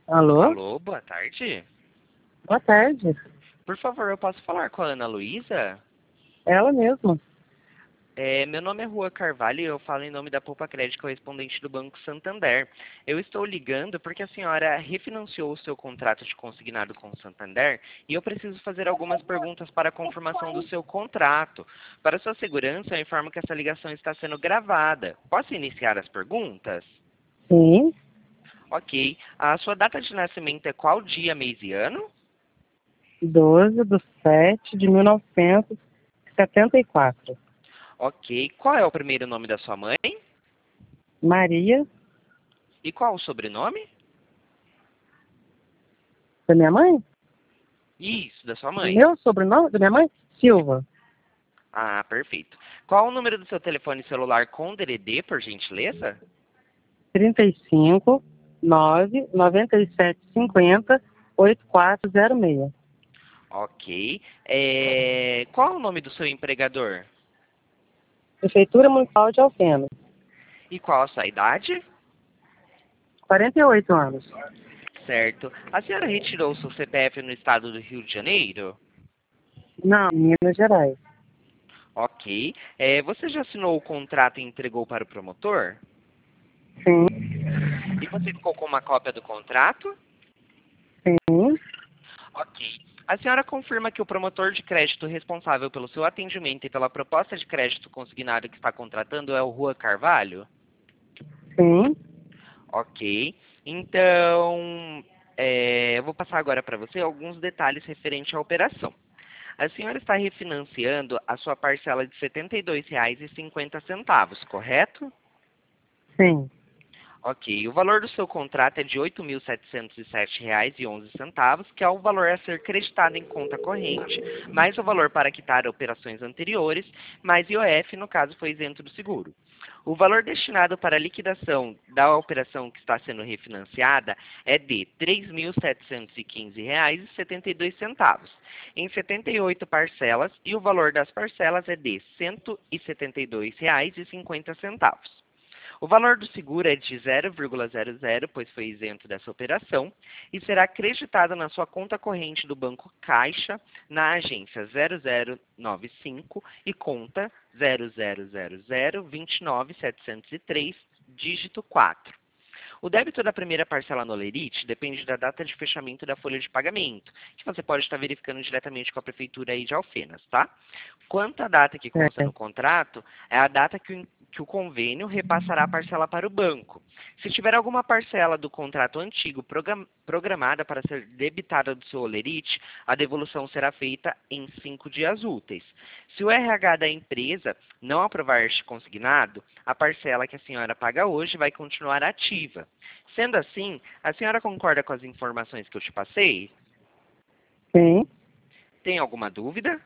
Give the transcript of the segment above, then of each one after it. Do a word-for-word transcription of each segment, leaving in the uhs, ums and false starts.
Alô? Alô, boa tarde. Boa tarde. Por favor, eu posso falar com a Ana Luísa? Ela mesma. É, meu nome é Rua Carvalho e eu falo em nome da Poupa Crédito correspondente do Banco Santander. Eu estou ligando porque a senhora refinanciou o seu contrato de consignado com o Santander e eu preciso fazer algumas perguntas para a confirmação do seu contrato. Para sua segurança, eu informo que essa ligação está sendo gravada. Posso iniciar as perguntas? Sim. Ok. A sua data de nascimento é qual dia, mês e ano? doze de sete de mil novecentos e setenta e quatro. Ok. Qual é o primeiro nome da sua mãe? Maria, E qual o sobrenome? da minha mãe? Isso, da sua mãe. Meu sobrenome da minha mãe? Silva. Ah, perfeito. Qual o número do seu telefone celular com D D D, por gentileza? trinta e cinco, nove, noventa e sete, cinquenta, oitenta e quatro zero seis. Ok. É, Qual o nome do seu empregador? Prefeitura Municipal de Alfenas. E qual a sua idade? quarenta e oito anos. Certo. A senhora retirou o seu C P F no estado do Rio de Janeiro? Não, Minas Gerais. Ok. É, você já assinou o contrato e entregou para o promotor? Sim, E você ficou com uma cópia do contrato? sim, Ok. A senhora confirma que o promotor de crédito responsável pelo seu atendimento e pela proposta de crédito consignado que está contratando é o Rua Carvalho? sim. Ok. Então, é, eu vou passar agora para você alguns detalhes referentes à operação. A senhora está refinanciando a sua parcela de setenta e dois reais e cinquenta centavos, correto? Sim. Ok. O valor do seu contrato é de oito mil setecentos e sete reais e onze centavos, que é o valor a ser creditado em conta corrente, mais o valor para quitar operações anteriores, mais I O F, no caso foi isento do seguro. O valor destinado para a liquidação da operação que está sendo refinanciada é de três mil setecentos e quinze reais e setenta e dois centavos, em setenta e oito parcelas, e o valor das parcelas é de cento e setenta e dois reais e cinquenta centavos. O valor do seguro é de zero vírgula zero zero, pois foi isento dessa operação, e será acreditado na sua conta corrente do Banco Caixa, na agência zero zero nove cinco e conta zero zero zero zero vinte e nove setecentos e três, dígito quatro. O débito da primeira parcela no Olerite depende da data de fechamento da folha de pagamento, que você pode estar verificando diretamente com a prefeitura aí de Alfenas, tá? Quanto à data que consta É. no contrato, é a data que o, que o convênio repassará a parcela para o banco. Se tiver alguma parcela do contrato antigo program, programada para ser debitada do seu Olerite, a devolução será feita em cinco dias úteis. Se o R H da empresa não aprovar este consignado, a parcela que a senhora paga hoje vai continuar ativa. Sendo assim, a senhora concorda com as informações que eu te passei? Sim. Tem alguma dúvida?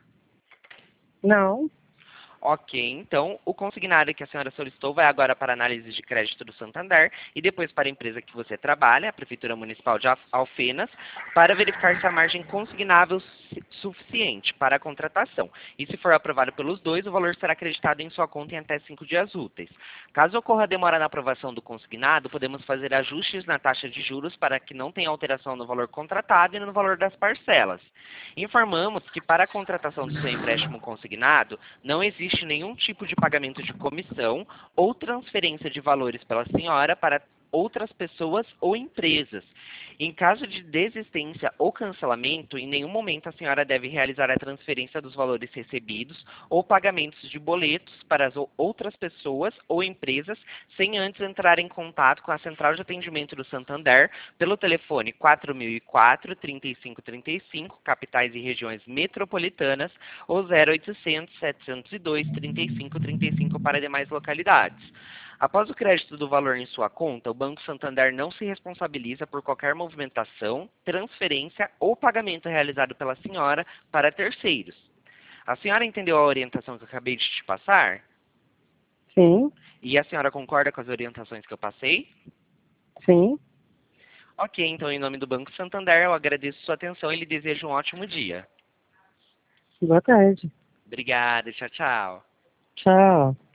Não. Ok, então o consignado que a senhora solicitou vai agora para a análise de crédito do Santander e depois para a empresa que você trabalha, a Prefeitura Municipal de Alfenas, para verificar se a margem consignável su- suficiente para a contratação. E se for aprovado pelos dois, o valor será acreditado em sua conta em até cinco dias úteis. Caso ocorra demora na aprovação do consignado, podemos fazer ajustes na taxa de juros para que não tenha alteração no valor contratado e no valor das parcelas. Informamos que para a contratação do seu empréstimo consignado, não existe nenhum tipo de pagamento de comissão ou transferência de valores pela senhora para outras pessoas ou empresas. Em caso de desistência ou cancelamento, em nenhum momento a senhora deve realizar a transferência dos valores recebidos ou pagamentos de boletos para as outras pessoas ou empresas sem antes entrar em contato com a Central de Atendimento do Santander pelo telefone quatro mil e quatro, trinta e cinco trinta e cinco, capitais e regiões metropolitanas, ou zero oitocentos, setecentos e dois, trinta e cinco trinta e cinco para demais localidades. Após o crédito do valor em sua conta, o Banco Santander não se responsabiliza por qualquer movimentação, transferência ou pagamento realizado pela senhora para terceiros. A senhora entendeu a orientação que eu acabei de te passar? Sim. E a senhora concorda com as orientações que eu passei? Sim. Ok, então em nome do Banco Santander eu agradeço sua atenção e lhe desejo um ótimo dia. Boa tarde. Obrigada, tchau, tchau. Tchau.